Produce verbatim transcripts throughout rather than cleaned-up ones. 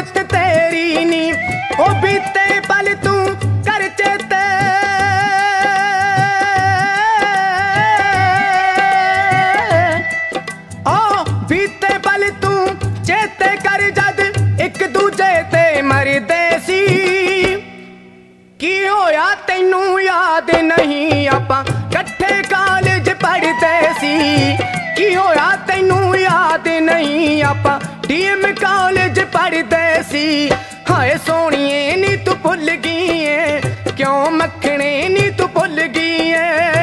सूरत तेरी नी ओ बीते पल तू कर चेते ओ बीते पल तू चेते कर जद एक दूजे ते मरदे सी की होया तैनू याद नहीं आपां कट्ठे कालेज पढ़दे सी की होया तैनू याद नहीं आपां डीएम कालेज पढ़दे सी हाय सोहणीए नी तू भुल गई है क्यों मखणे नी तू भुल गई है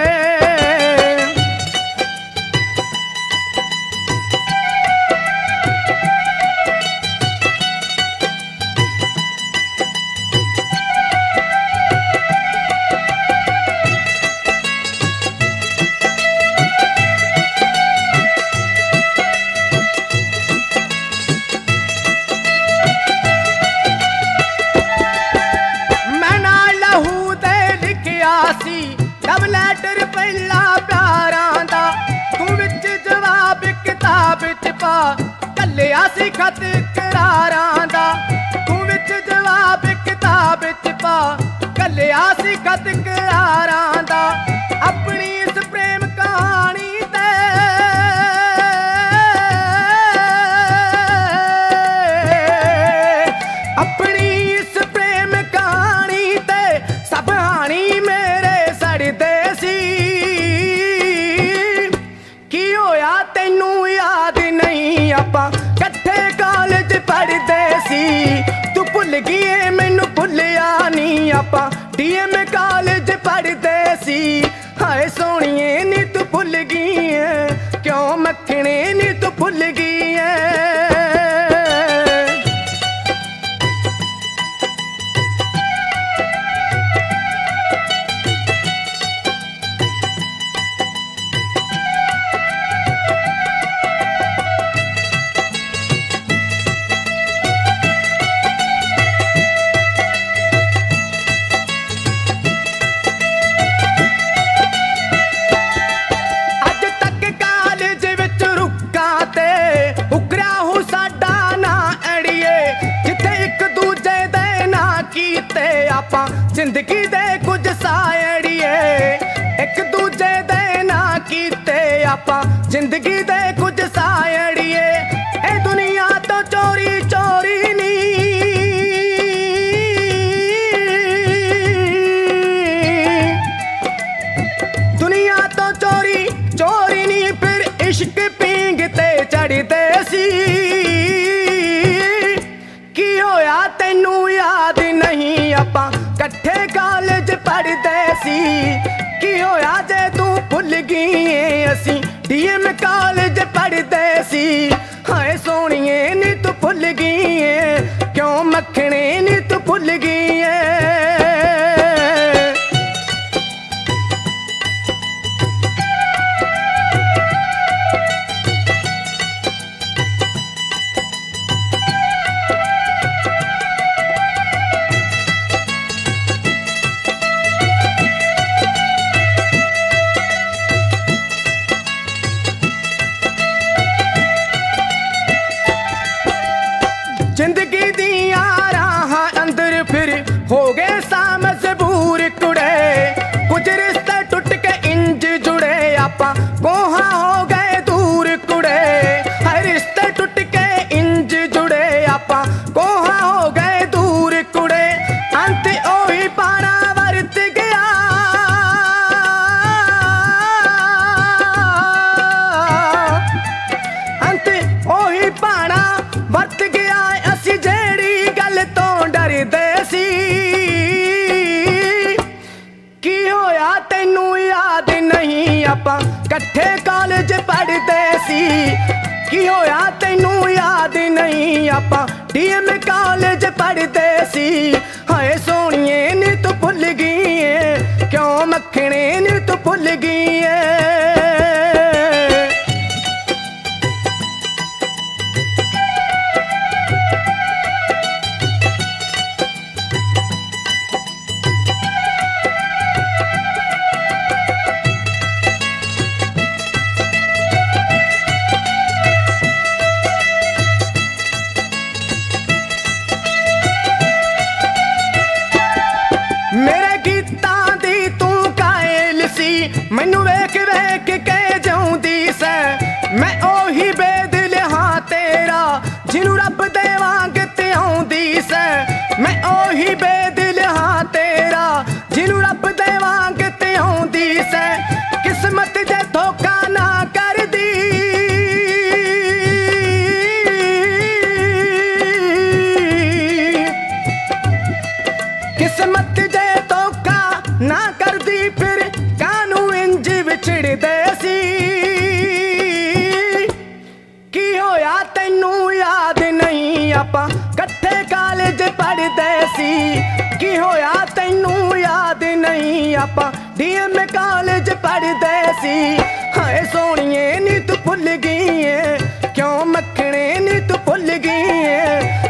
लव लैटर पहला प्यारां दा तू विच जवाब किताब च पा कल्लिया सी खत करारां दा तू विच जवाब किताब च पा कल्लिया सी खत करारां दा अपनी इस प्रेम कहानी ते अपनी इस प्रेम कहानी ते सब हानी मेरे सड़दे सी की होया तैनू याद नहीं आपां कट्ठे कालेज पढ़दे सी तू भुल गई है मैनू भुलिया नहीं आपां डीएम कालेज पढ़दे सी हाय सोहणीए नी तू भुल गई है क्यों मखणे नी तू भुल गई है जिंदगी दे कुछ सायड़िए एक दूजे दे ना कीते आपां जिंदगी दे कुछ सायड़िए ए दुनिया तो चोरी चोरी नी दुनिया तो चोरी चोरी नी फिर इश्क पींगते चढ़दे सी की होया तैनू याद नहीं आपां कट्ठे कालेज पढ़दे सी की होया जे तू भुल गई है असी डीएम कालेज पढ़दे सी हाय सोहणीए नी तू भुल गई है क्यों मखणे नी तू भुल गई है जिंदगी दिया राह अंदर फिर हो गए सा मजबूर कुड़े कुछ रिश्ते टूट के इंज जुड़े आपां कोहा हो गए दूर कुड़े हर रिश्ते टूट के इंज जुड़े आपां कोहा हो गए दूर कुड़े अंत ओही पाना वरत गया अंत ओही पाना वरत गया जेड़ी गल तो डरदे सी की होया तैनू याद नहीं आपां कट्ठे कालेज पढ़दे सी की होया तैनू याद नहीं आपां डीएम कालेज पढ़दे सी हाय सोहणीए नी तू भुल गई है क्यों मखणे नी तू भुल गई है मैनू वेख वेख के जाऊंदी सै मैं ओही बेदिल हाँ तेरा जिनू रब दे वांग ते आउंदी सै मैं ओही बेदिल हाँ तेरा जिनू रब दे वांग ते आउंदी सै किस्मत जे धोखा ना कर दी किस्मत जे धोखा ना कर दी फिर कानू इंज विछड़दे सी की होया तैनू याद नहीं आपां कट्ठे कालेज पढ़दे सी की होया तैनू याद नहीं आपां डीएम कालेज पढ़दे सी हाय सोहणिए नी तू भुल गई है क्यों मक्खणे नी तू भुल गई है